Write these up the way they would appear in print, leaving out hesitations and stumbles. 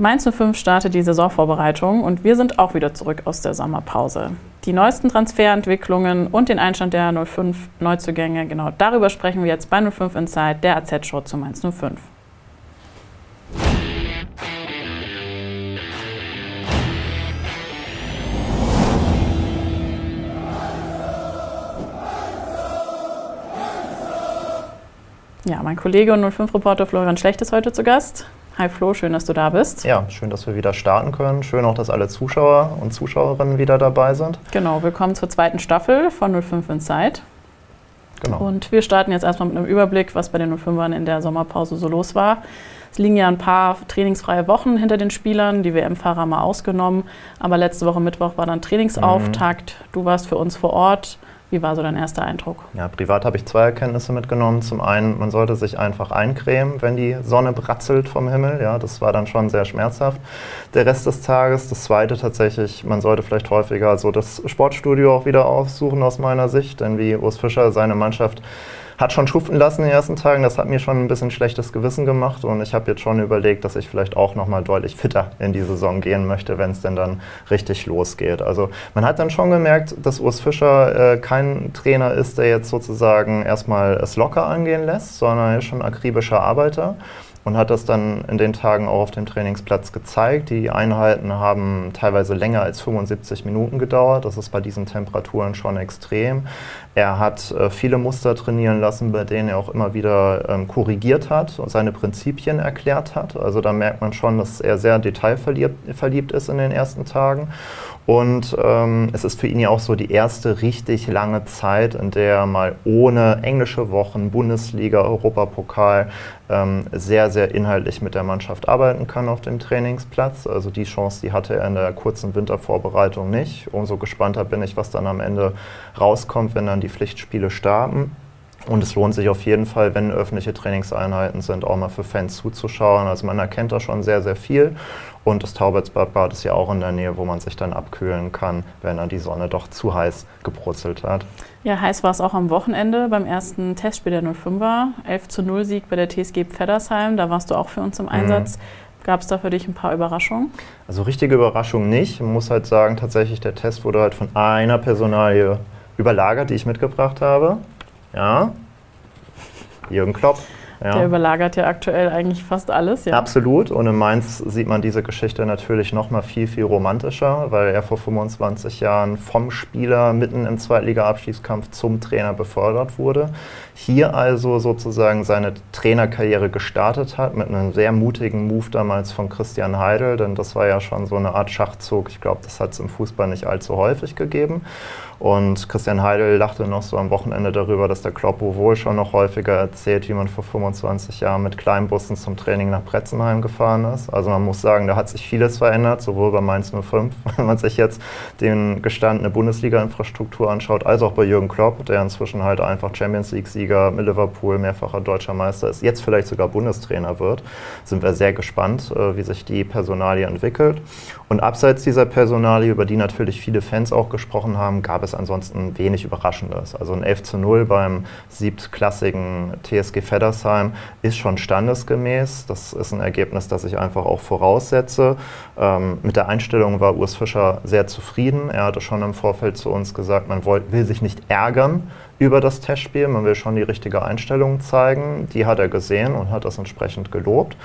Mainz 05 startet die Saisonvorbereitung und wir sind auch wieder zurück aus der Sommerpause. Die neuesten Transferentwicklungen und den Einstand der 05 Neuzugänge, genau darüber sprechen wir jetzt bei 05 Inside, der AZ-Show zu Mainz 05. Ja, mein Kollege und 05-Reporter Florian Schlecht ist heute zu Gast. Hi Flo, schön, dass du da bist. Ja, schön, dass wir wieder starten können. Schön auch, dass alle Zuschauer und Zuschauerinnen wieder dabei sind. Genau, willkommen zur zweiten Staffel von 05 Inside. Genau. Und wir starten jetzt erstmal mit einem Überblick, was bei den 05ern in der Sommerpause so los war. Es liegen ja ein paar trainingsfreie Wochen hinter den Spielern, die WM-Fahrer mal ausgenommen. Aber letzte Woche Mittwoch war dann Trainingsauftakt. Du warst für uns vor Ort. Wie war so dein erster Eindruck? Ja, privat habe ich 2 Erkenntnisse mitgenommen. Zum einen, man sollte sich einfach eincremen, wenn die Sonne bratzelt vom Himmel. Ja, das war dann schon sehr schmerzhaft, der Rest des Tages. Das zweite tatsächlich, man sollte vielleicht häufiger so das Sportstudio auch wieder aufsuchen aus meiner Sicht. Denn wie Urs Fischer seine Mannschaft hat schon schuften lassen in den ersten Tagen. Das hat mir schon ein bisschen schlechtes Gewissen gemacht und ich habe jetzt schon überlegt, dass ich vielleicht auch nochmal deutlich fitter in die Saison gehen möchte, wenn es denn dann richtig losgeht. Also man hat dann schon gemerkt, dass Urs Fischer kein Trainer ist, der jetzt sozusagen erstmal es locker angehen lässt, sondern er ist schon ein akribischer Arbeiter. Und hat das dann in den Tagen auch auf dem Trainingsplatz gezeigt. Die Einheiten haben teilweise länger als 75 Minuten gedauert. Das ist bei diesen Temperaturen schon extrem. Er hat viele Muster trainieren lassen, bei denen er auch immer wieder korrigiert hat und seine Prinzipien erklärt hat. Also da merkt man schon, dass er sehr detailverliebt ist in den ersten Tagen. Und es ist für ihn ja auch so die erste richtig lange Zeit, in der er mal ohne englische Wochen, Bundesliga, Europapokal sehr, sehr inhaltlich mit der Mannschaft arbeiten kann auf dem Trainingsplatz. Also die Chance, die hatte er in der kurzen Wintervorbereitung nicht. Umso gespannter bin ich, was dann am Ende rauskommt, wenn dann die Pflichtspiele starten. Und es lohnt sich auf jeden Fall, wenn öffentliche Trainingseinheiten sind, auch mal für Fans zuzuschauen. Also man erkennt da schon sehr, sehr viel. Und das Taubertsbergbad ist ja auch in der Nähe, wo man sich dann abkühlen kann, wenn dann die Sonne doch zu heiß gebrutzelt hat. Ja, heiß war es auch am Wochenende beim ersten Testspiel der 05er. 11:0 Sieg bei der TSG Pfeddersheim. Da warst du auch für uns im Einsatz. Gab es da für dich ein paar Überraschungen? Also richtige Überraschungen nicht. Man muss halt sagen, tatsächlich der Test wurde halt von einer Personalie überlagert, die ich mitgebracht habe. Ja, Jürgen Klopp. Ja. Der überlagert ja aktuell eigentlich fast alles. Ja. Absolut. Und in Mainz sieht man diese Geschichte natürlich noch mal viel, viel romantischer, weil er vor 25 Jahren vom Spieler mitten im Zweitliga-Abstiegskampf zum Trainer befördert wurde. Hier also sozusagen seine Trainerkarriere gestartet hat mit einem sehr mutigen Move damals von Christian Heidel, denn das war ja schon so eine Art Schachzug. Ich glaube, das hat es im Fußball nicht allzu häufig gegeben. Und Christian Heidel lachte noch so am Wochenende darüber, dass der Klopp wohl schon noch häufiger erzählt, wie man vor 25 Jahren mit Kleinbussen zum Training nach Bretzenheim gefahren ist. Also man muss sagen, da hat sich vieles verändert, sowohl bei Mainz 05, wenn man sich jetzt den gestandene Bundesliga-Infrastruktur anschaut, als auch bei Jürgen Klopp, der inzwischen halt einfach Champions-League-Sieger mit Liverpool, mehrfacher deutscher Meister ist, jetzt vielleicht sogar Bundestrainer wird. Sind wir sehr gespannt, wie sich die Personalie entwickelt. Und abseits dieser Personalie, über die natürlich viele Fans auch gesprochen haben, gab es ansonsten wenig Überraschendes. Also ein 11:0 beim siebtklassigen TSG Pfeddersheim ist schon standesgemäß. Das ist ein Ergebnis, das ich einfach auch voraussetze. Mit der Einstellung war Urs Fischer sehr zufrieden. Er hatte schon im Vorfeld zu uns gesagt, man will sich nicht ärgern über das Testspiel, man will schon die richtige Einstellung zeigen. Die hat er gesehen und hat das entsprechend gelobt.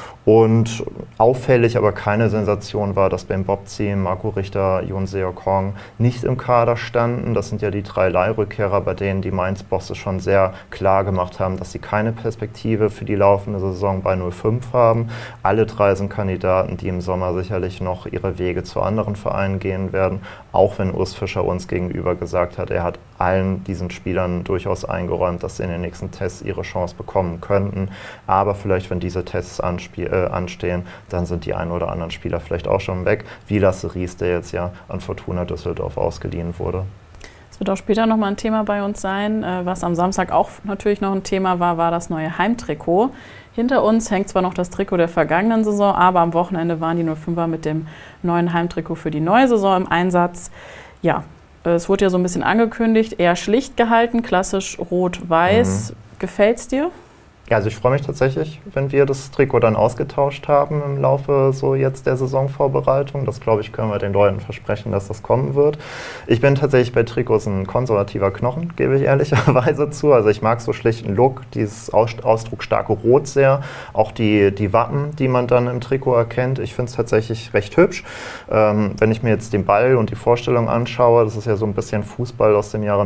Und auffällig, aber keine Sensation war, dass beim Bobziehen Marco Richter, Yoon Seok-hong nicht im Kader standen. Das sind ja die 3 Leihrückkehrer, bei denen die Mainz-Bosse schon sehr klar gemacht haben, dass sie keine Perspektive für die laufende Saison bei 05 haben. Alle 3 sind Kandidaten, die im Sommer sicherlich noch ihre Wege zu anderen Vereinen gehen werden, auch wenn Urs Fischer uns gegenüber gesagt hat, er hat allen diesen Spielern durchaus eingeräumt, dass sie in den nächsten Tests ihre Chance bekommen könnten. Aber vielleicht, wenn diese Tests anstehen, dann sind die ein oder anderen Spieler vielleicht auch schon weg, wie Lasse Ries, der jetzt ja an Fortuna Düsseldorf ausgeliehen wurde. Es wird auch später nochmal ein Thema bei uns sein. Was am Samstag auch natürlich noch ein Thema war, war das neue Heimtrikot. Hinter uns hängt zwar noch das Trikot der vergangenen Saison, aber am Wochenende waren die 05er mit dem neuen Heimtrikot für die neue Saison im Einsatz. Ja, es wurde ja so ein bisschen angekündigt, eher schlicht gehalten, klassisch rot-weiß. Gefällt's dir? Ja, also ich freue mich tatsächlich, wenn wir das Trikot dann ausgetauscht haben im Laufe so jetzt der Saisonvorbereitung. Das, glaube ich, können wir den Leuten versprechen, dass das kommen wird. Ich bin tatsächlich bei Trikots ein konservativer Knochen, gebe ich ehrlicherweise zu. Also ich mag so schlichten Look, dieses ausdrucksstarke Rot sehr. Auch die Wappen, die man dann im Trikot erkennt. Ich finde es tatsächlich recht hübsch. Wenn ich mir jetzt den Ball und die Vorstellung anschaue, das ist ja so ein bisschen Fußball aus dem Jahre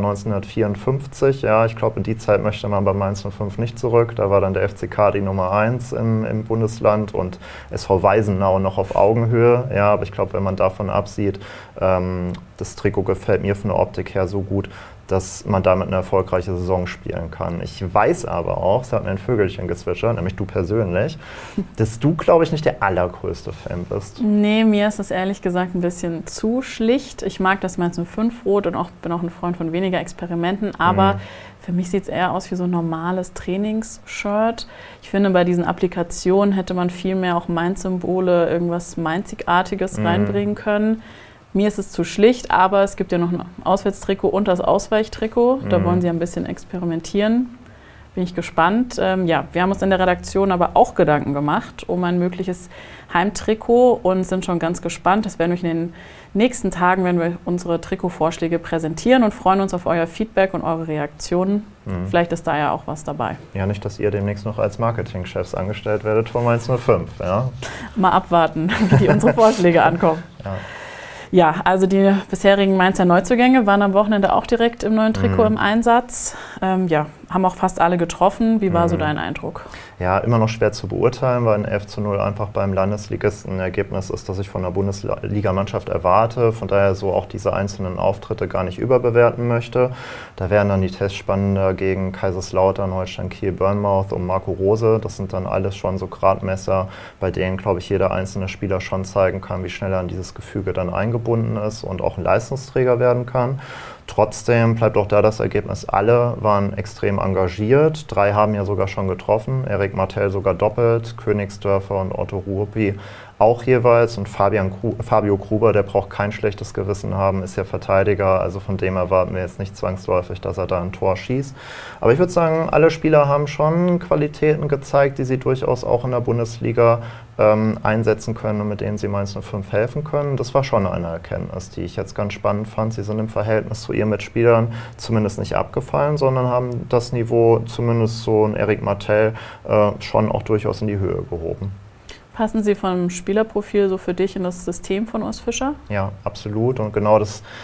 1954. Ja, ich glaube, in die Zeit möchte man bei Mainz 05 nicht zurück. Da war dann der FCK die Nummer 1 im Bundesland und SV Weisenau noch auf Augenhöhe. Ja, aber ich glaube, wenn man davon absieht, das Trikot gefällt mir von der Optik her so gut, dass man damit eine erfolgreiche Saison spielen kann. Ich weiß aber auch, es hat mir ein Vögelchen gezwitschert, nämlich du persönlich, dass du, glaube ich, nicht der allergrößte Fan bist. Nee, mir ist es ehrlich gesagt ein bisschen zu schlicht. Ich mag das Mainz 05 Rot und bin auch ein Freund von weniger Experimenten, aber für mich sieht es eher aus wie so ein normales Trainingsshirt. Ich finde, bei diesen Applikationen hätte man viel mehr auch Mainz-Symbole, irgendwas Mainzigartiges reinbringen können. Mir ist es zu schlicht, aber es gibt ja noch ein Auswärtstrikot und das Ausweichtrikot. Da wollen sie ein bisschen experimentieren. Bin ich gespannt. Ja, wir haben uns in der Redaktion aber auch Gedanken gemacht um ein mögliches Heimtrikot und sind schon ganz gespannt. Das werden wir in den nächsten Tagen, wenn wir unsere Trikotvorschläge präsentieren und freuen uns auf euer Feedback und eure Reaktionen. Vielleicht ist da ja auch was dabei. Ja, nicht, dass ihr demnächst noch als Marketingchefs angestellt werdet von Mainz 05. Ja? Mal abwarten, wie unsere Vorschläge ankommen. Ja. Ja, also die bisherigen Mainzer Neuzugänge waren am Wochenende auch direkt im neuen Trikot im Einsatz. Ja, haben auch fast alle getroffen. Wie war so dein Eindruck? Ja, immer noch schwer zu beurteilen, weil ein 11:0 einfach beim Landesligisten ein Ergebnis ist, das ich von der Bundesligamannschaft erwarte. Von daher so auch diese einzelnen Auftritte gar nicht überbewerten möchte. Da wären dann die Tests spannender gegen Kaiserslautern, Holstein Kiel, Bournemouth und Marco Rose. Das sind dann alles schon so Gradmesser, bei denen, glaube ich, jeder einzelne Spieler schon zeigen kann, wie schnell er in dieses Gefüge dann eingebunden ist und auch ein Leistungsträger werden kann. Trotzdem bleibt auch da das Ergebnis, alle waren extrem engagiert. 3 haben ja sogar schon getroffen, Erik Martell sogar doppelt, Königsdörfer und Otto Ruopi auch jeweils. Und Fabio Gruber, der braucht kein schlechtes Gewissen haben, ist ja Verteidiger. Also von dem erwarten wir jetzt nicht zwangsläufig, dass er da ein Tor schießt. Aber ich würde sagen, alle Spieler haben schon Qualitäten gezeigt, die sie durchaus auch in der Bundesliga einsetzen können und mit denen sie Mainz 05 helfen können. Das war schon eine Erkenntnis, die ich jetzt ganz spannend fand. Sie sind im Verhältnis zu ihren Mitspielern zumindest nicht abgefallen, sondern haben das Niveau, zumindest so ein Erik Martell, schon auch durchaus in die Höhe gehoben. Passen sie vom Spielerprofil so für dich in das System von Urs Fischer? Ja, absolut. Und genau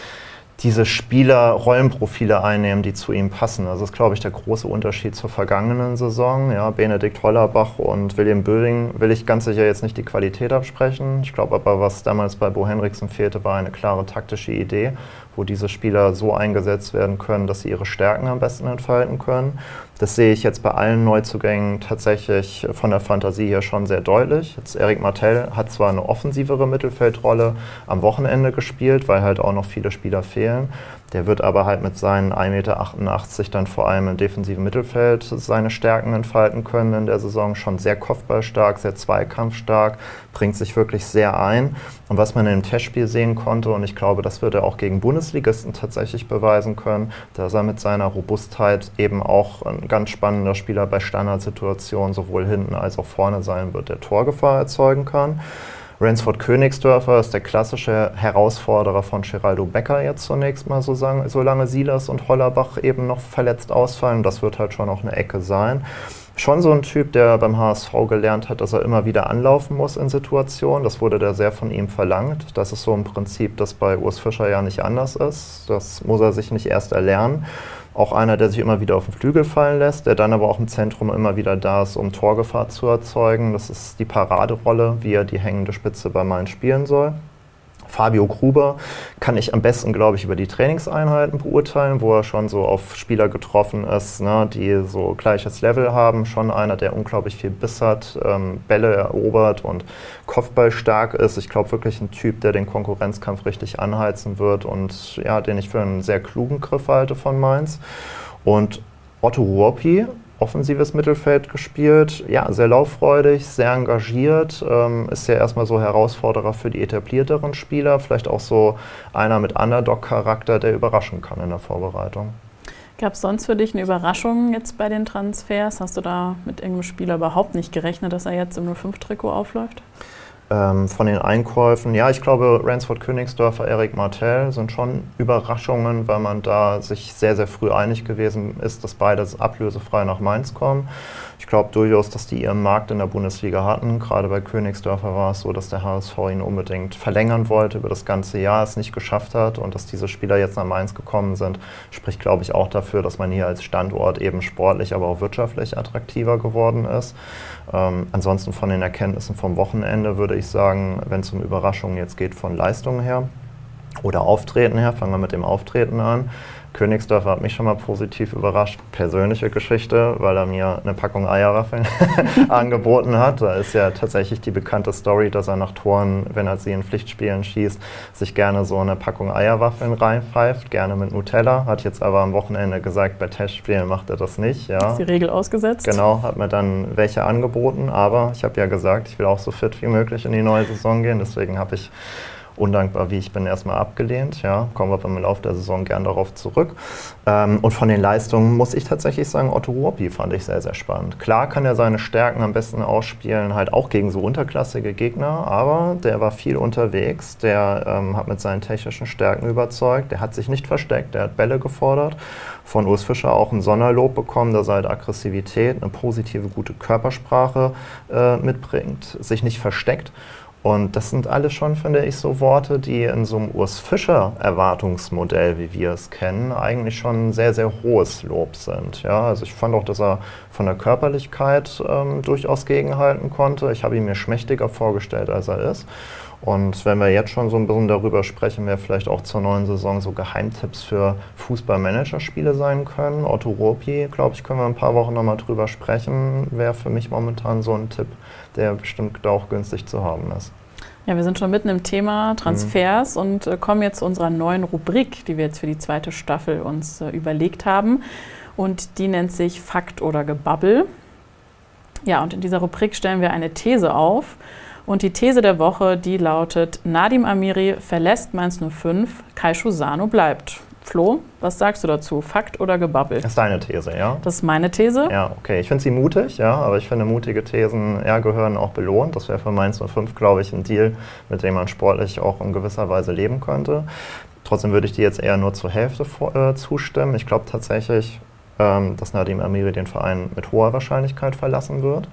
diese Spieler Rollenprofile einnehmen, die zu ihm passen. Das ist, glaube ich, der große Unterschied zur vergangenen Saison. Ja, Benedikt Hollerbach und William Böing will ich ganz sicher jetzt nicht die Qualität absprechen. Ich glaube aber, was damals bei Bo Henriksen fehlte, war eine klare taktische Idee, wo diese Spieler so eingesetzt werden können, dass sie ihre Stärken am besten entfalten können. Das sehe ich jetzt bei allen Neuzugängen tatsächlich von der Fantasie her schon sehr deutlich. Jetzt Erik Martell hat zwar eine offensivere Mittelfeldrolle am Wochenende gespielt, weil halt auch noch viele Spieler fehlen. Der wird aber halt mit seinen 1,88 Meter dann vor allem im defensiven Mittelfeld seine Stärken entfalten können in der Saison. Schon sehr kopfballstark, sehr zweikampfstark, bringt sich wirklich sehr ein. Und was man im Testspiel sehen konnte, und ich glaube, das wird er auch gegen Bundesligisten tatsächlich beweisen können, dass er mit seiner Robustheit eben auch ein ganz spannender Spieler bei Standardsituationen sowohl hinten als auch vorne sein wird, der Torgefahr erzeugen kann. Ransford Königsdörfer ist der klassische Herausforderer von Geraldo Becker jetzt zunächst mal, solange Silas und Hollerbach eben noch verletzt ausfallen. Das wird halt schon auch eine Ecke sein. Schon so ein Typ, der beim HSV gelernt hat, dass er immer wieder anlaufen muss in Situationen. Das wurde da sehr von ihm verlangt. Das ist so ein Prinzip, das bei Urs Fischer ja nicht anders ist. Das muss er sich nicht erst erlernen. Auch einer, der sich immer wieder auf den Flügel fallen lässt, der dann aber auch im Zentrum immer wieder da ist, um Torgefahr zu erzeugen. Das ist die Paraderolle, wie er die hängende Spitze bei Mainz spielen soll. Fabio Gruber kann ich am besten, glaube ich, über die Trainingseinheiten beurteilen, wo er schon so auf Spieler getroffen ist, ne, die so gleiches Level haben. Schon einer, der unglaublich viel Biss hat, Bälle erobert und kopfballstark ist. Ich glaube wirklich ein Typ, der den Konkurrenzkampf richtig anheizen wird und ja, den ich für einen sehr klugen Griff halte von Mainz. Und Otto Ruopi, offensives Mittelfeld gespielt, ja, sehr lauffreudig, sehr engagiert, ist ja erstmal so Herausforderer für die etablierteren Spieler, vielleicht auch so einer mit Underdog-Charakter, der überraschen kann in der Vorbereitung. Gab es sonst für dich eine Überraschung jetzt bei den Transfers? Hast du da mit irgendeinem Spieler überhaupt nicht gerechnet, dass er jetzt im 05-Trikot aufläuft? Von den Einkäufen, ja, ich glaube, Ransford-Königsdörfer, Erik Martel sind schon Überraschungen, weil man da sich sehr, sehr früh einig gewesen ist, dass beide ablösefrei nach Mainz kommen. Ich glaube durchaus, dass die ihren Markt in der Bundesliga hatten. Gerade bei Königsdörfer war es so, dass der HSV ihn unbedingt verlängern wollte über das ganze Jahr, es nicht geschafft hat, und dass diese Spieler jetzt nach Mainz gekommen sind, spricht, glaube ich, auch dafür, dass man hier als Standort eben sportlich, aber auch wirtschaftlich attraktiver geworden ist. Ansonsten von den Erkenntnissen vom Wochenende würde ich sagen, wenn es um Überraschungen jetzt geht von Leistungen her oder Auftreten her, fangen wir mit dem Auftreten an. Königsdörfer hat mich schon mal positiv überrascht. Persönliche Geschichte, weil er mir eine Packung Eierwaffeln angeboten hat. Da ist ja tatsächlich die bekannte Story, dass er nach Toren, wenn er sie in Pflichtspielen schießt, sich gerne so eine Packung Eierwaffeln reinpfeift, gerne mit Nutella. Hat jetzt aber am Wochenende gesagt, bei Testspielen macht er das nicht. Ja. Ist die Regel ausgesetzt? Genau, hat mir dann welche angeboten. Aber ich habe ja gesagt, ich will auch so fit wie möglich in die neue Saison gehen. Deswegen habe ich, undankbar wie ich bin, erstmal abgelehnt. Ja, kommen wir beim Lauf der Saison gern darauf zurück. Und von den Leistungen muss ich tatsächlich sagen, Otto Ruoppi fand ich sehr, sehr spannend. Klar kann er seine Stärken am besten ausspielen, halt auch gegen so unterklassige Gegner, aber der war viel unterwegs, der hat mit seinen technischen Stärken überzeugt, der hat sich nicht versteckt, der hat Bälle gefordert. Von Urs Fischer auch ein Sonderlob bekommen, dass er halt Aggressivität, eine positive, gute Körpersprache mitbringt, sich nicht versteckt. Und das sind alles schon, finde ich, so Worte, die in so einem Urs Fischer-Erwartungsmodell, wie wir es kennen, eigentlich schon ein sehr, sehr hohes Lob sind. Ja, also ich fand auch, dass er von der Körperlichkeit durchaus gegenhalten konnte. Ich habe ihn mir schmächtiger vorgestellt, als er ist. Und wenn wir jetzt schon so ein bisschen darüber sprechen, wer vielleicht auch zur neuen Saison so Geheimtipps für Fußball-Manager-Spiele sein können. Otto Ruoppi, glaube ich, können wir in ein paar Wochen nochmal drüber sprechen. Wäre für mich momentan so ein Tipp, der bestimmt auch günstig zu haben ist. Ja, wir sind schon mitten im Thema Transfers und kommen jetzt zu unserer neuen Rubrik, die wir jetzt für die zweite Staffel uns überlegt haben. Und die nennt sich Fakt oder Gebabbel. Ja, und in dieser Rubrik stellen wir eine These auf. Und die These der Woche, die lautet: Nadim Amiri verlässt Mainz 05, Kai Schusano bleibt. Flo, was sagst du dazu? Fakt oder Gebabbel? Das ist deine These, ja? Das ist meine These. Ja, okay. Ich finde sie mutig, ja, aber ich finde, mutige Thesen gehören auch belohnt. Das wäre für Mainz 05, glaube ich, ein Deal, mit dem man sportlich auch in gewisser Weise leben könnte. Trotzdem würde ich dir jetzt eher nur zur Hälfte zustimmen. Ich glaube tatsächlich, dass Nadim Amiri den Verein mit hoher Wahrscheinlichkeit verlassen wird.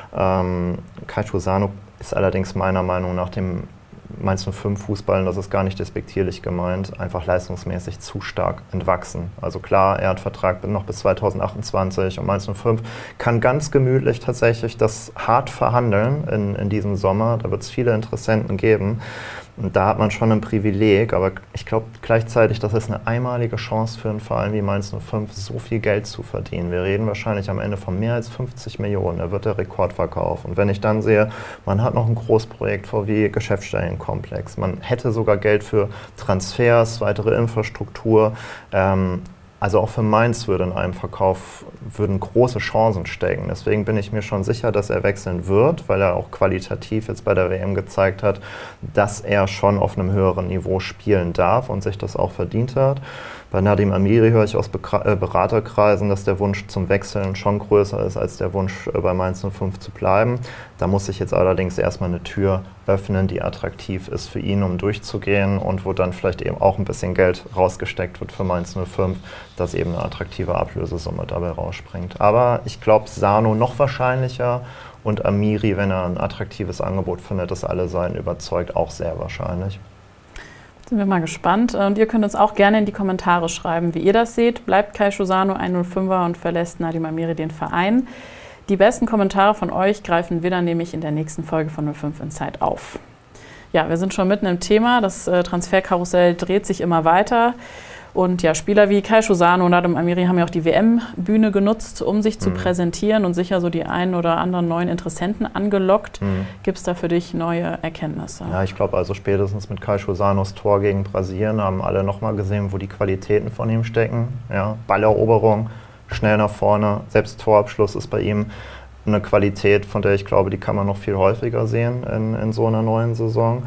Kai Schusano ist allerdings meiner Meinung nach dem Mainz 05 Fußball, und das ist gar nicht despektierlich gemeint, einfach leistungsmäßig zu stark entwachsen. Also klar, er hat Vertrag noch bis 2028 und Mainz 05 kann ganz gemütlich tatsächlich das hart verhandeln in diesem Sommer. Da wird es viele Interessenten geben. Und da hat man schon ein Privileg, aber ich glaube gleichzeitig, das ist eine einmalige Chance für einen Verein wie Mainz 05, so viel Geld zu verdienen. Wir reden wahrscheinlich am Ende von mehr als 50 Millionen. Da wird der Rekordverkauf. Und wenn ich dann sehe, man hat noch ein Großprojekt vor wie Geschäftsstellenkomplex, man hätte sogar Geld für Transfers, weitere Infrastruktur. Also auch für Mainz würde in einem Verkauf große Chancen stecken. Deswegen bin ich mir schon sicher, dass er wechseln wird, weil er auch qualitativ jetzt bei der WM gezeigt hat, dass er schon auf einem höheren Niveau spielen darf und sich das auch verdient hat. Bei Nadim Amiri höre ich aus Beraterkreisen, dass der Wunsch zum Wechseln schon größer ist als der Wunsch, bei Mainz 05 zu bleiben. Da muss sich jetzt allerdings erstmal eine Tür öffnen, die attraktiv ist für ihn, um durchzugehen und wo dann vielleicht eben auch ein bisschen Geld rausgesteckt wird für Mainz 05, dass eben eine attraktive Ablösesumme dabei rausspringt. Aber ich glaube, Sano noch wahrscheinlicher und Amiri, wenn er ein attraktives Angebot findet, das alle Seiten überzeugt, auch sehr wahrscheinlich. Sind wir mal gespannt. Und ihr könnt uns auch gerne in die Kommentare schreiben, wie ihr das seht. Bleibt Kai Schusano 105er und verlässt Nadim Amiri den Verein? Die besten Kommentare von euch greifen wir dann nämlich in der nächsten Folge von 05 Inside auf. Ja, wir sind schon mitten im Thema. Das Transferkarussell dreht sich immer weiter. Und ja, Spieler wie Kai Schusano und Nadim Amiri haben ja auch die WM-Bühne genutzt, um sich zu präsentieren und sicher so die einen oder anderen neuen Interessenten angelockt. Gibt es da für dich neue Erkenntnisse? Ja, ich glaube also spätestens mit Kai Schusanos Tor gegen Brasilien haben alle nochmal gesehen, wo die Qualitäten von ihm stecken. Ja, Balleroberung, schnell nach vorne, selbst Torabschluss ist bei ihm eine Qualität, von der ich glaube, die kann man noch viel häufiger sehen in so einer neuen Saison.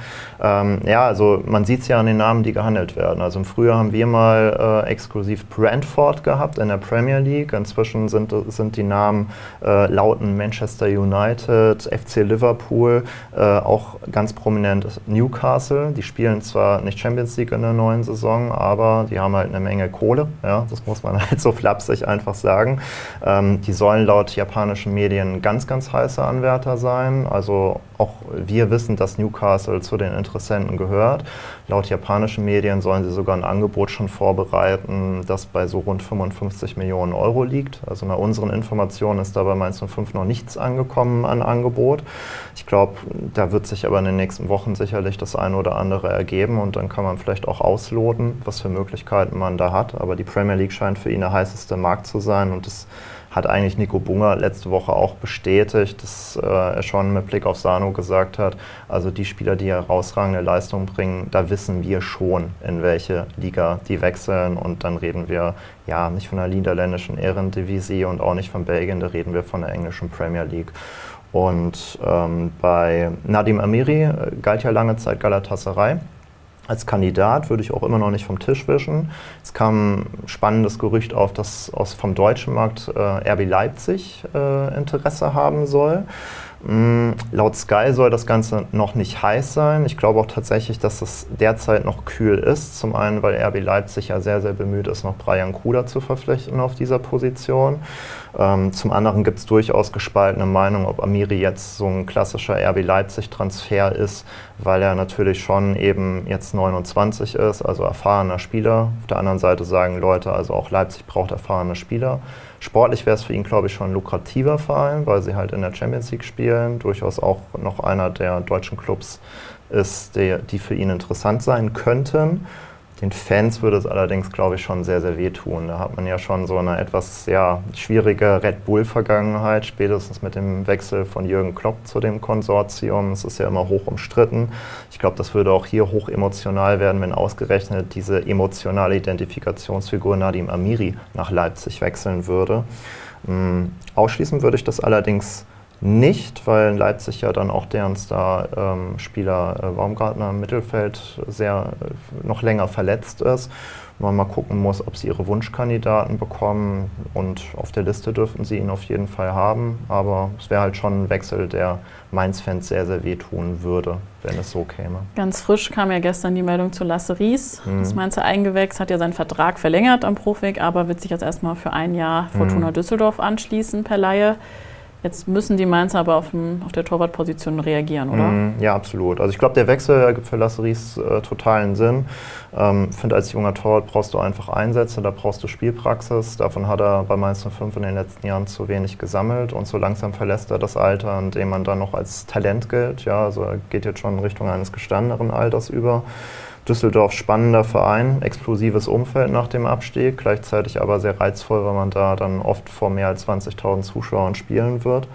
Also man sieht es ja an den Namen, die gehandelt werden. Also im Frühjahr haben wir mal exklusiv Brentford gehabt in der Premier League. Inzwischen sind die Namen lauten Manchester United, FC Liverpool, auch ganz prominent Newcastle. Die spielen zwar nicht Champions League in der neuen Saison, aber die haben halt eine Menge Kohle. Ja, das muss man halt so flapsig einfach sagen. Die sollen laut japanischen Medien ganz, ganz heiße Anwärter sein. Also auch wir wissen, dass Newcastle zu den Interessenten gehört. Laut japanischen Medien sollen sie sogar ein Angebot schon vorbereiten, das bei so rund 55 Millionen Euro liegt. Also nach unseren Informationen ist da bei Mainz 05 noch nichts angekommen an Angebot. Ich glaube, da wird sich aber in den nächsten Wochen sicherlich das eine oder andere ergeben und dann kann man vielleicht auch ausloten, was für Möglichkeiten man da hat. Aber die Premier League scheint für ihn der heißeste Markt zu sein und das hat eigentlich Nico Bunger letzte Woche auch bestätigt, dass er schon mit Blick auf Sano gesagt hat, also die Spieler, die herausragende Leistung bringen, da wissen wir schon, in welche Liga die wechseln und dann reden wir ja nicht von der niederländischen Eredivisie und auch nicht von Belgien, da reden wir von der englischen Premier League. Und bei Nadim Amiri galt ja lange Zeit Galatasaray. Als Kandidat würde ich auch immer noch nicht vom Tisch wischen. Es kam ein spannendes Gerücht auf, dass vom deutschen Markt RB Leipzig Interesse haben soll. Laut Sky soll das Ganze noch nicht heiß sein. Ich glaube auch tatsächlich, dass es derzeit noch kühl ist. Zum einen, weil RB Leipzig ja sehr, sehr bemüht ist, noch Brian Kruder zu verpflichten auf dieser Position. Zum anderen gibt es durchaus gespaltene Meinungen, ob Amiri jetzt so ein klassischer RB Leipzig-Transfer ist, weil er natürlich schon eben jetzt 29 ist, also erfahrener Spieler. Auf der anderen Seite sagen Leute, also auch Leipzig braucht erfahrene Spieler. Sportlich wäre es für ihn, glaube ich, schon ein lukrativer Verein, weil sie halt in der Champions League spielen. Durchaus auch noch einer der deutschen Clubs ist, die für ihn interessant sein könnten. Den Fans würde es allerdings, glaube ich, schon sehr, sehr wehtun. Da hat man ja schon so eine etwas schwierige Red Bull-Vergangenheit, spätestens mit dem Wechsel von Jürgen Klopp zu dem Konsortium. Es ist ja immer hoch umstritten. Ich glaube, das würde auch hier hoch emotional werden, wenn ausgerechnet diese emotionale Identifikationsfigur Nadim Amiri nach Leipzig wechseln würde. Ausschließen würde ich das allerdings nicht, weil in Leipzig ja dann auch deren Star-Spieler Baumgartner im Mittelfeld noch länger verletzt ist. Man mal gucken muss, ob sie ihre Wunschkandidaten bekommen und auf der Liste dürften sie ihn auf jeden Fall haben, aber es wäre halt schon ein Wechsel, der Mainz-Fans sehr, sehr wehtun würde, wenn es so käme. Ganz frisch kam ja gestern die Meldung zu Lasse Ries. Das Mainzer Eigengewächs hat ja seinen Vertrag verlängert am Profweg, aber wird sich jetzt erstmal für ein Jahr Fortuna Düsseldorf anschließen per Leihe. Jetzt müssen die Mainzer aber auf der Torwartposition reagieren, oder? Ja, absolut. Also ich glaube, der Wechsel ergibt für Lasse Ries totalen Sinn. Ich finde, als junger Torwart brauchst du einfach Einsätze, da brauchst du Spielpraxis. Davon hat er bei Mainz 05 in den letzten Jahren zu wenig gesammelt und so langsam verlässt er das Alter, in dem man dann noch als Talent gilt. Ja, also er geht jetzt schon in Richtung eines gestandeneren Alters über. Düsseldorf spannender Verein, explosives Umfeld nach dem Abstieg, gleichzeitig aber sehr reizvoll, weil man da dann oft vor mehr als 20.000 Zuschauern spielen wird.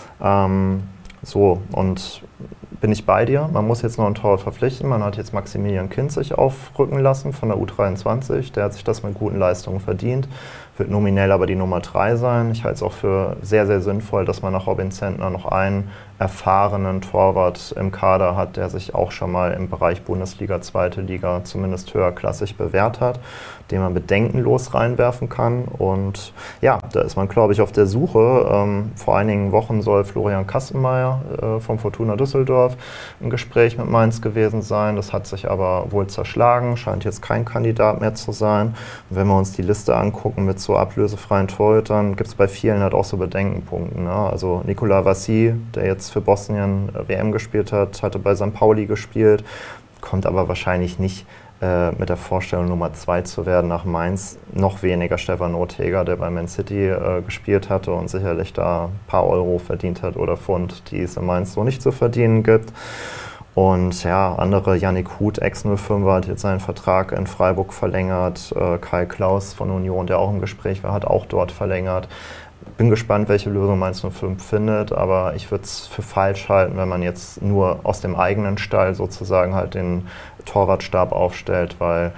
Und bin ich bei dir. Man muss jetzt noch einen Torwart verpflichten. Man hat jetzt Maximilian Kinzig aufrücken lassen von der U23. Der hat sich das mit guten Leistungen verdient. Wird nominell aber die Nummer 3 sein. Ich halte es auch für sehr, sehr sinnvoll, dass man nach Robin Zentner noch einen erfahrenen Torwart im Kader hat, der sich auch schon mal im Bereich Bundesliga, zweite Liga zumindest höherklassig bewährt hat, den man bedenkenlos reinwerfen kann. Und ja, da ist man, glaube ich, auf der Suche. Vor einigen Wochen soll Florian Kastenmeier vom Fortuna Düsseldorf ein Gespräch mit Mainz gewesen sein. Das hat sich aber wohl zerschlagen, scheint jetzt kein Kandidat mehr zu sein. Und wenn wir uns die Liste angucken mit so ablösefreien Torhütern, gibt es bei vielen halt auch so Bedenkenpunkte. Ne? Also Nicolas Vassi, der jetzt für Bosnien WM gespielt hat, hatte bei St. Pauli gespielt, kommt aber wahrscheinlich nicht mit der Vorstellung, Nummer 2 zu werden nach Mainz. Noch weniger Stefan Ortega, der bei Man City gespielt hatte und sicherlich da ein paar Euro verdient hat oder Pfund, die es in Mainz so nicht zu verdienen gibt. Und ja, andere, Yannick Huth, Ex-05er, hat jetzt seinen Vertrag in Freiburg verlängert. Kai Klaus von Union, der auch im Gespräch war, hat auch dort verlängert. Bin gespannt, welche Lösung Mainz 05 findet, aber ich würde es für falsch halten, wenn man jetzt nur aus dem eigenen Stall sozusagen halt den Torwartstab aufstellt, weil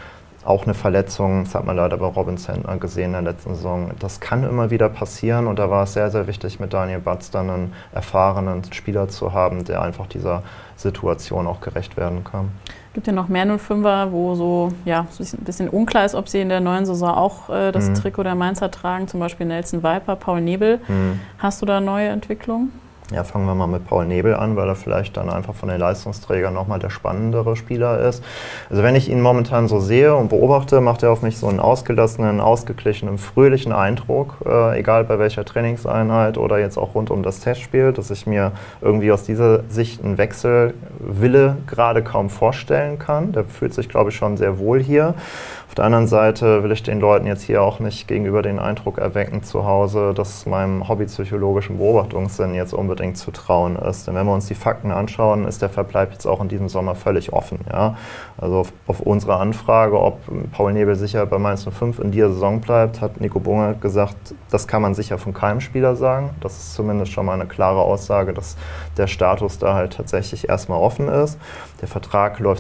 Auch eine Verletzung, das hat man leider bei Robin Zentner gesehen in der letzten Saison. Das kann immer wieder passieren und da war es sehr, sehr wichtig, mit Daniel Batz dann einen erfahrenen Spieler zu haben, der einfach dieser Situation auch gerecht werden kann. Gibt ja noch mehr 05er, wo so ein bisschen unklar ist, ob sie in der neuen Saison auch das Trikot der Mainzer tragen, zum Beispiel Nelson Viper, Paul Nebel. Hast du da neue Entwicklungen? Ja, fangen wir mal mit Paul Nebel an, weil er vielleicht dann einfach von den Leistungsträgern nochmal der spannendere Spieler ist. Also wenn ich ihn momentan so sehe und beobachte, macht er auf mich so einen ausgelassenen, ausgeglichenen, fröhlichen Eindruck, egal bei welcher Trainingseinheit oder jetzt auch rund um das Testspiel, dass ich mir irgendwie aus dieser Sicht einen Wechselwille gerade kaum vorstellen kann. Der fühlt sich, glaube ich, schon sehr wohl hier. Auf der anderen Seite will ich den Leuten jetzt hier auch nicht gegenüber den Eindruck erwecken zu Hause, dass meinem hobbypsychologischen Beobachtungssinn jetzt unbedingt zu trauen ist. Denn wenn wir uns die Fakten anschauen, ist der Verbleib jetzt auch in diesem Sommer völlig offen. Ja? Also auf unsere Anfrage, ob Paul Nebel sicher bei Mainz 05 in dieser Saison bleibt, hat Nico Bungert gesagt, das kann man sicher von keinem Spieler sagen. Das ist zumindest schon mal eine klare Aussage, dass der Status da halt tatsächlich erstmal offen ist. Der Vertrag läuft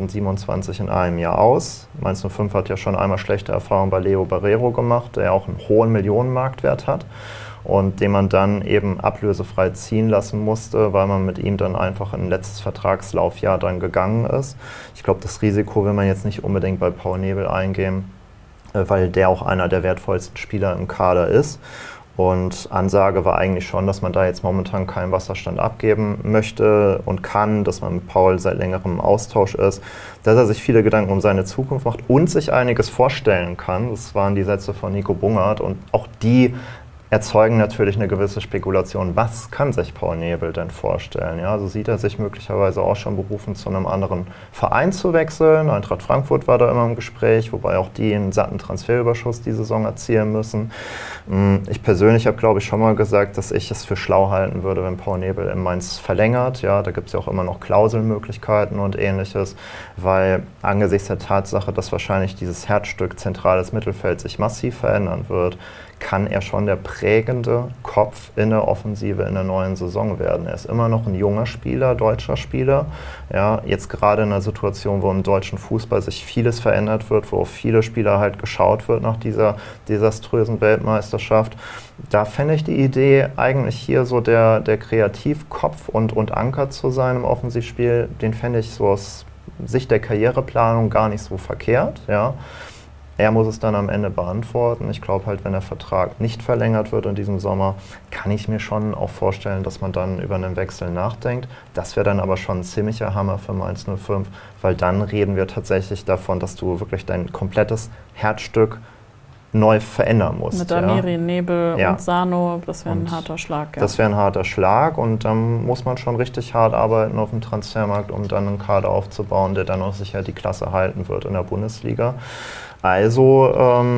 2027 in einem Jahr aus. Mainz 05 hat ja schon einmal schlechte Erfahrungen bei Leo Barreiro gemacht, der auch einen hohen Millionenmarktwert hat und den man dann eben ablösefrei ziehen lassen musste, weil man mit ihm dann einfach in ein letztes Vertragslaufjahr dann gegangen ist. Ich glaube, das Risiko will man jetzt nicht unbedingt bei Paul Nebel eingehen, weil der auch einer der wertvollsten Spieler im Kader ist. Und Ansage war eigentlich schon, dass man da jetzt momentan keinen Wasserstand abgeben möchte und kann, dass man mit Paul seit längerem im Austausch ist, dass er sich viele Gedanken um seine Zukunft macht und sich einiges vorstellen kann. Das waren die Sätze von Nico Bungert und auch die erzeugen natürlich eine gewisse Spekulation. Was kann sich Paul Nebel denn vorstellen? Ja, also sieht er sich möglicherweise auch schon berufen, zu einem anderen Verein zu wechseln. Eintracht Frankfurt war da immer im Gespräch, wobei auch die einen satten Transferüberschuss die Saison erzielen müssen. Ich persönlich habe, glaube ich, schon mal gesagt, dass ich es für schlau halten würde, wenn Paul Nebel in Mainz verlängert. Ja, da gibt es ja auch immer noch Klauselmöglichkeiten und Ähnliches, weil angesichts der Tatsache, dass wahrscheinlich dieses Herzstück zentrales Mittelfeld sich massiv verändern wird, kann er schon der prägende Kopf in der Offensive in der neuen Saison werden. Er ist immer noch ein junger Spieler, deutscher Spieler. Ja, jetzt gerade in einer Situation, wo im deutschen Fußball sich vieles verändert wird, wo auf viele Spieler halt geschaut wird nach dieser desaströsen Weltmeisterschaft. Da fände ich die Idee, eigentlich hier so der Kreativkopf und Anker zu sein im Offensivspiel, den fände ich so aus Sicht der Karriereplanung gar nicht so verkehrt. Ja. Er muss es dann am Ende beantworten. Ich glaube halt, wenn der Vertrag nicht verlängert wird in diesem Sommer, kann ich mir schon auch vorstellen, dass man dann über einen Wechsel nachdenkt. Das wäre dann aber schon ein ziemlicher Hammer für Mainz 05, weil dann reden wir tatsächlich davon, dass du wirklich dein komplettes Herzstück neu verändern musst. Mit Amiri, Nebel und Sano, das wäre ein harter Schlag. Ja. Das wäre ein harter Schlag und dann muss man schon richtig hart arbeiten auf dem Transfermarkt, um dann einen Kader aufzubauen, der dann auch sicher die Klasse halten wird in der Bundesliga. Also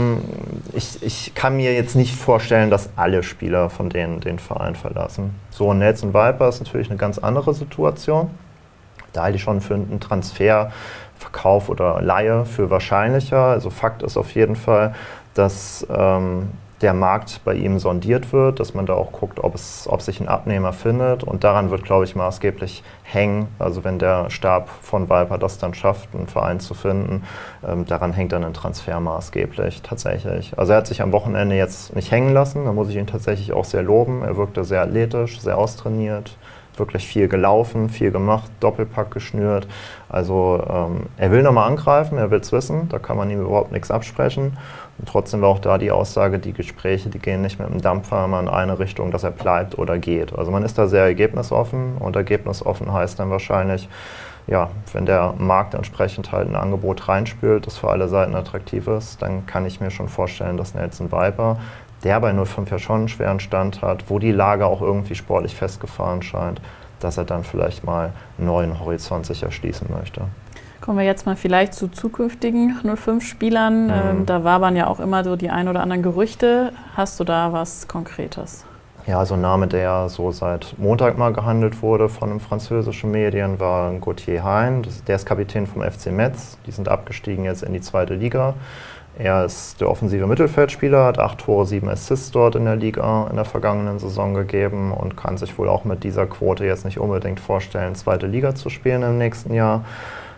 ich kann mir jetzt nicht vorstellen, dass alle Spieler von denen den Verein verlassen. So, Nelson Viper ist natürlich eine ganz andere Situation. Da halte ich schon für einen Transfer, Verkauf oder Leihe für wahrscheinlicher. Also Fakt ist auf jeden Fall, dass der Markt bei ihm sondiert wird, dass man da auch guckt, ob sich ein Abnehmer findet. Und daran wird, glaube ich, maßgeblich hängen. Also wenn der Stab von Viper das dann schafft, einen Verein zu finden, daran hängt dann ein Transfer maßgeblich tatsächlich. Also er hat sich am Wochenende jetzt nicht hängen lassen. Da muss ich ihn tatsächlich auch sehr loben. Er wirkte sehr athletisch, sehr austrainiert. Wirklich viel gelaufen, viel gemacht, Doppelpack geschnürt. Also er will nochmal angreifen, er will es wissen, da kann man ihm überhaupt nichts absprechen. Und trotzdem war auch da die Aussage, die Gespräche, die gehen nicht mit dem Dampfer immer in eine Richtung, dass er bleibt oder geht. Also man ist da sehr ergebnisoffen und ergebnisoffen heißt dann wahrscheinlich, ja, wenn der Markt entsprechend halt ein Angebot reinspült, das für alle Seiten attraktiv ist, dann kann ich mir schon vorstellen, dass Nelson Viper, der bei 05 ja schon einen schweren Stand hat, wo die Lage auch irgendwie sportlich festgefahren scheint, dass er dann vielleicht mal einen neuen Horizont sich erschließen möchte. Kommen wir jetzt mal vielleicht zu zukünftigen 05-Spielern. Da wabern ja auch immer so die ein oder anderen Gerüchte. Hast du da was Konkretes? Ja, so ein Name, der so seit Montag mal gehandelt wurde von den französischen Medien, war Gauthier Hein. Der ist Kapitän vom FC Metz. Die sind abgestiegen jetzt in die 2. Liga. Er ist der offensive Mittelfeldspieler, hat 8 Tore, 7 Assists dort in der Liga in der vergangenen Saison gegeben und kann sich wohl auch mit dieser Quote jetzt nicht unbedingt vorstellen, 2. Liga zu spielen im nächsten Jahr.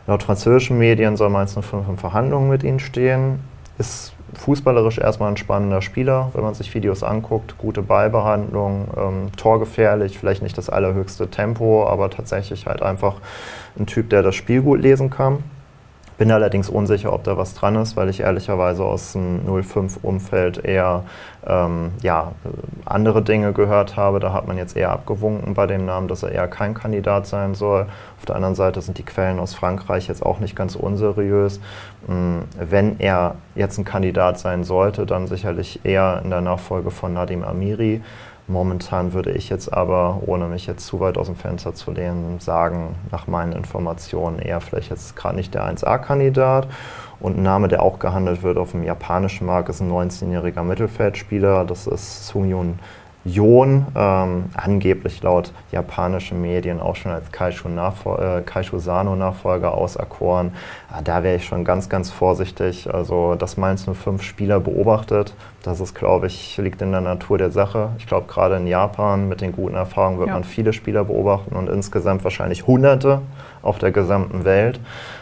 Laut französischen Medien soll Mainz 05 in Verhandlungen mit ihnen stehen. Ist fußballerisch erstmal ein spannender Spieler, wenn man sich Videos anguckt. Gute Ballbehandlung, torgefährlich, vielleicht nicht das allerhöchste Tempo, aber tatsächlich halt einfach ein Typ, der das Spiel gut lesen kann. Bin allerdings unsicher, ob da was dran ist, weil ich ehrlicherweise aus dem 05-Umfeld eher andere Dinge gehört habe. Da hat man jetzt eher abgewunken bei dem Namen, dass er eher kein Kandidat sein soll. Auf der anderen Seite sind die Quellen aus Frankreich jetzt auch nicht ganz unseriös. Wenn er jetzt ein Kandidat sein sollte, dann sicherlich eher in der Nachfolge von Nadim Amiri. Momentan würde ich jetzt aber, ohne mich jetzt zu weit aus dem Fenster zu lehnen, sagen, nach meinen Informationen eher vielleicht jetzt gerade nicht der 1A-Kandidat. Und ein Name, der auch gehandelt wird auf dem japanischen Markt, ist ein 19-jähriger Mittelfeldspieler. Das ist Sung-Yun Yon, angeblich laut japanischen Medien auch schon als Kaishu Sano-Nachfolger auserkoren. Da wäre ich schon ganz, ganz vorsichtig. Also, dass Mainz 05 Spieler beobachtet, das ist, glaube ich, liegt in der Natur der Sache. Ich glaube, gerade in Japan mit den guten Erfahrungen wird man viele Spieler beobachten und insgesamt wahrscheinlich Hunderte auf der gesamten Welt.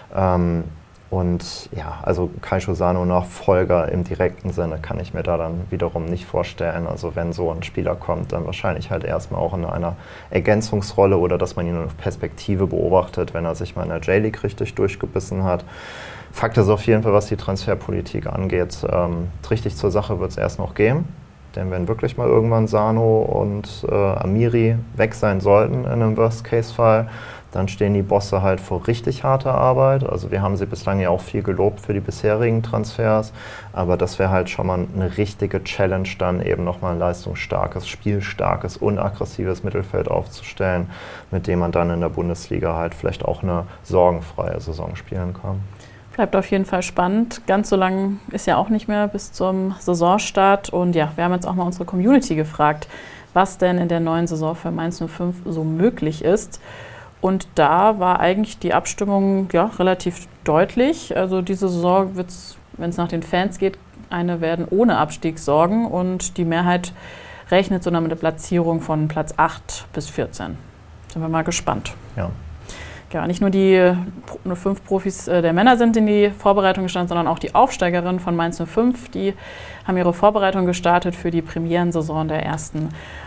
Und ja, also Kaishu Sano-Nachfolger im direkten Sinne kann ich mir da dann wiederum nicht vorstellen. Also wenn so ein Spieler kommt, dann wahrscheinlich halt erstmal auch in einer Ergänzungsrolle oder dass man ihn in Perspektive beobachtet, wenn er sich mal in der J-League richtig durchgebissen hat. Fakt ist auf jeden Fall, was die Transferpolitik angeht, richtig zur Sache wird es erst noch gehen. Denn wenn wirklich mal irgendwann Sano und Amiri weg sein sollten in einem Worst-Case-Fall, dann stehen die Bosse halt vor richtig harter Arbeit. Also wir haben sie bislang ja auch viel gelobt für die bisherigen Transfers, aber das wäre halt schon mal eine richtige Challenge, dann eben nochmal ein leistungsstarkes, spielstarkes, unaggressives Mittelfeld aufzustellen, mit dem man dann in der Bundesliga halt vielleicht auch eine sorgenfreie Saison spielen kann. Bleibt auf jeden Fall spannend. Ganz so lang ist ja auch nicht mehr bis zum Saisonstart. Und ja, wir haben jetzt auch mal unsere Community gefragt, was denn in der neuen Saison für Mainz 05 so möglich ist. Und da war eigentlich die Abstimmung relativ deutlich. Also diese Saison wird es, wenn es nach den Fans geht, eine werden ohne Abstieg sorgen. Und die Mehrheit rechnet so mit der Platzierung von Platz 8 bis 14. Sind wir mal gespannt. Ja, nicht nur die 05 Profis der Männer sind in die Vorbereitung gestanden, sondern auch die Aufsteigerinnen von Mainz 05. Die haben ihre Vorbereitung gestartet für die Premierensaison der ersten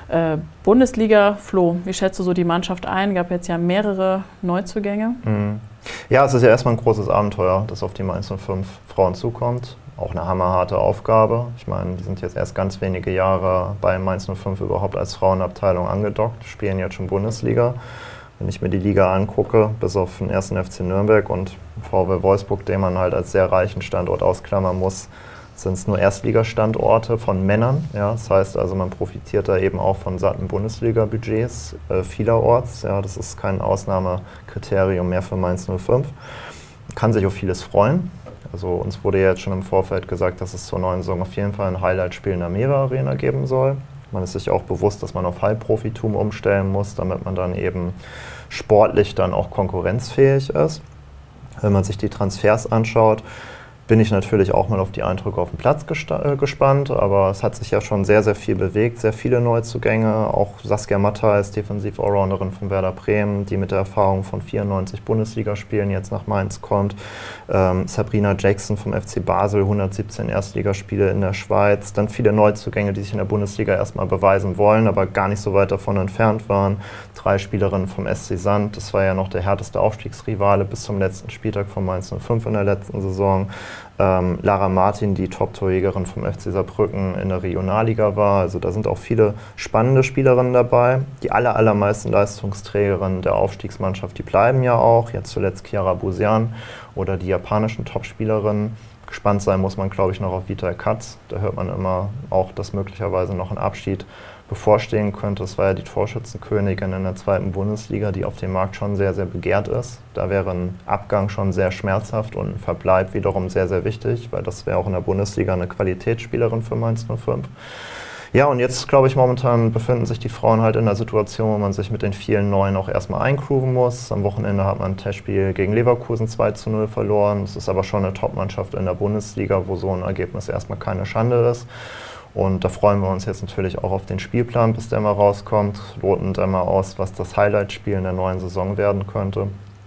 Bundesliga. Flo, wie schätzt du so die Mannschaft ein? Gab jetzt ja mehrere Neuzugänge. Ja, es ist ja erstmal ein großes Abenteuer, das auf die Mainz 05 Frauen zukommt. Auch eine hammerharte Aufgabe. Ich meine, die sind jetzt erst ganz wenige Jahre bei Mainz 05 überhaupt als Frauenabteilung angedockt, spielen jetzt schon Bundesliga. Wenn ich mir die Liga angucke, bis auf den 1. FC Nürnberg und VW Wolfsburg, den man halt als sehr reichen Standort ausklammern muss, sind es nur Erstligastandorte von Männern. Ja, das heißt also, man profitiert da eben auch von satten Bundesliga-Budgets vielerorts. Ja, das ist kein Ausnahmekriterium mehr für Mainz 05. Kann sich auf vieles freuen. Also uns wurde ja jetzt schon im Vorfeld gesagt, dass es zur neuen Saison auf jeden Fall ein Highlight-Spiel in der Mera Arena geben soll. Man ist sich auch bewusst, dass man auf Halbprofitum umstellen muss, damit man dann eben sportlich dann auch konkurrenzfähig ist. Wenn man sich die Transfers anschaut, bin ich natürlich auch mal auf die Eindrücke auf dem Platz gespannt, aber es hat sich ja schon sehr, sehr viel bewegt, sehr viele Neuzugänge, auch Saskia Matthijs, Defensiv-Allrounderin von Werder Bremen, die mit der Erfahrung von 94 Bundesligaspielen jetzt nach Mainz kommt, Sabrina Jackson vom FC Basel, 117 Erstligaspiele in der Schweiz, dann viele Neuzugänge, die sich in der Bundesliga erstmal beweisen wollen, aber gar nicht so weit davon entfernt waren, 3 Spielerinnen vom SC Sand, das war ja noch der härteste Aufstiegsrivale bis zum letzten Spieltag von Mainz 05 in der letzten Saison. Lara Martin, die Top-Torjägerin vom FC Saarbrücken in der Regionalliga war. Also da sind auch viele spannende Spielerinnen dabei. Die allermeisten Leistungsträgerinnen der Aufstiegsmannschaft, die bleiben ja auch. Jetzt zuletzt Chiara Busian oder die japanischen Top-Spielerinnen. Gespannt sein muss man, glaube ich, noch auf Vital Katz. Da hört man immer auch, dass möglicherweise noch ein Abschied bevorstehen könnte. Das war ja die Torschützenkönigin in der 2. Bundesliga, die auf dem Markt schon sehr, sehr begehrt ist. Da wäre ein Abgang schon sehr schmerzhaft und ein Verbleib wiederum sehr, sehr wichtig, weil das wäre auch in der Bundesliga eine Qualitätsspielerin für Mainz 05. Ja, und jetzt, glaube ich, momentan befinden sich die Frauen halt in der Situation, wo man sich mit den vielen Neuen auch erstmal eingrooven muss. Am Wochenende hat man ein Testspiel gegen Leverkusen 2:0 verloren. Es ist aber schon eine Top-Mannschaft in der Bundesliga, wo so ein Ergebnis erstmal keine Schande ist. Und da freuen wir uns jetzt natürlich auch auf den Spielplan, bis der mal rauskommt. Loten dann mal aus, was das Highlight-Spiel in der neuen Saison werden könnte.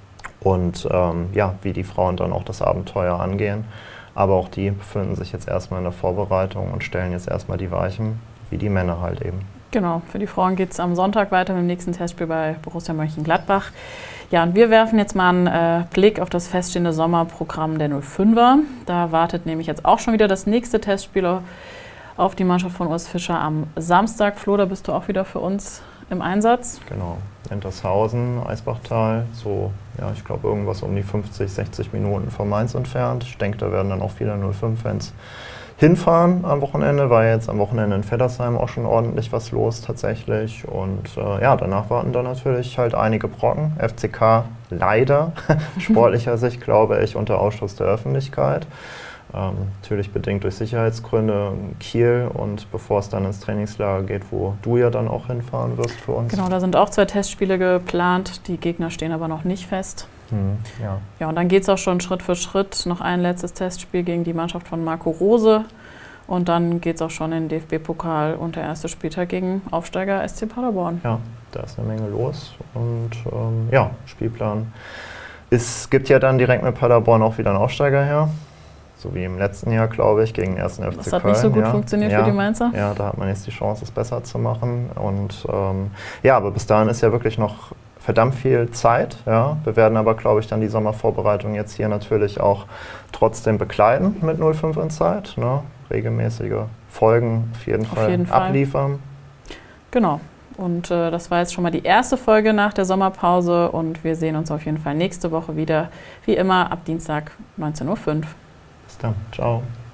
und ja, wie die Frauen dann auch das Abenteuer angehen. Aber auch die befinden sich jetzt erstmal in der Vorbereitung und stellen jetzt erstmal die Weichen, wie die Männer halt eben. Genau, für die Frauen geht es am Sonntag weiter mit dem nächsten Testspiel bei Borussia Mönchengladbach. Ja, und wir werfen jetzt mal einen Blick auf das feststehende Sommerprogramm der 05er. Da wartet nämlich jetzt auch schon wieder das nächste Testspiel auf die Mannschaft von Urs Fischer am Samstag. Flo, da bist du auch wieder für uns im Einsatz. Genau, Entershausen, Eisbachtal, so, ja, ich glaube irgendwas um die 50, 60 Minuten von Mainz entfernt. Ich denke, da werden dann auch viele 05-Fans hinfahren am Wochenende, weil jetzt am Wochenende in Veddersheim auch schon ordentlich was los tatsächlich. Und ja, danach warten dann natürlich halt einige Brocken. FCK leider, sportlicher Sicht glaube ich, unter Ausschluss der Öffentlichkeit. Natürlich bedingt durch Sicherheitsgründe, Kiel und bevor es dann ins Trainingslager geht, wo du ja dann auch hinfahren wirst für uns. Genau, da sind auch 2 Testspiele geplant, die Gegner stehen aber noch nicht fest. Ja. Ja, und dann geht es auch schon Schritt für Schritt. Noch ein letztes Testspiel gegen die Mannschaft von Marco Rose. Und dann geht es auch schon in den DFB-Pokal und der erste Spieltag gegen Aufsteiger SC Paderborn. Ja, da ist eine Menge los. Und ja, Spielplan. Es gibt ja dann direkt mit Paderborn auch wieder einen Aufsteiger her. So wie im letzten Jahr, glaube ich, gegen den 1. FC Köln. Das hat nicht so gut funktioniert für die Mainzer. Ja, da hat man jetzt die Chance, es besser zu machen. Und ja, aber bis dahin ist ja wirklich noch verdammt viel Zeit. Ja. Wir werden aber, glaube ich, dann die Sommervorbereitung jetzt hier natürlich auch trotzdem begleiten mit 05 Inside. Ne? Regelmäßige Folgen auf jeden Fall abliefern. Genau. Und das war jetzt schon mal die erste Folge nach der Sommerpause. Und wir sehen uns auf jeden Fall nächste Woche wieder, wie immer, ab Dienstag 19:05 Uhr. Bis dann. Ciao.